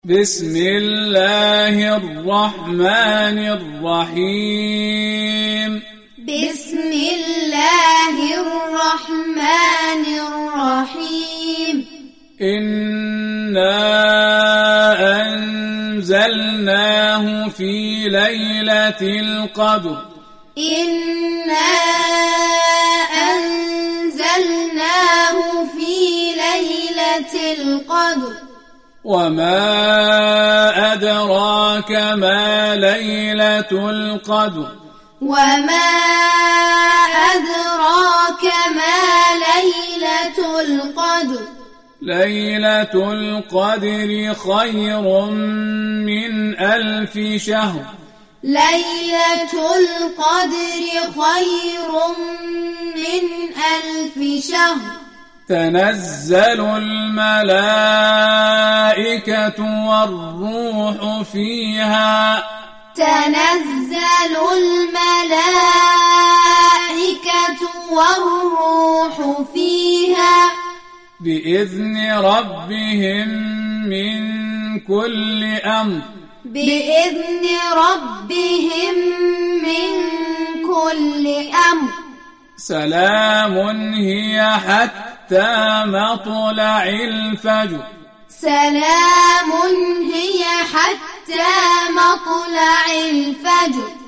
بسم الله الرحمن الرحيم بسم الله الرحمن الرحيم إنا أنزلناه في ليلة القدر إنا أنزلناه في ليلة القدر وما أدراك ما ليلة القدر وما أدراك ما ليلة القدر ليلة القدر خير من 1000 شهر ليلة القدر خير من 1000 شهر تنزل الملائكة والروح فيها تنزل الملائكة والروح فيها بإذن ربهم من كل أمر بإذن ربهم من كل أمر سلام هي حتى مطلع الفجر سلام هي حتى مطلع الفجر